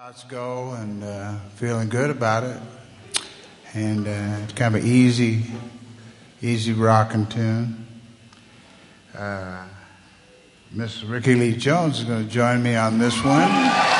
Let's go and feeling good about it. And it's kind of an easy rocking tune. Miss Ricky Lee Jones is going to join me on this one.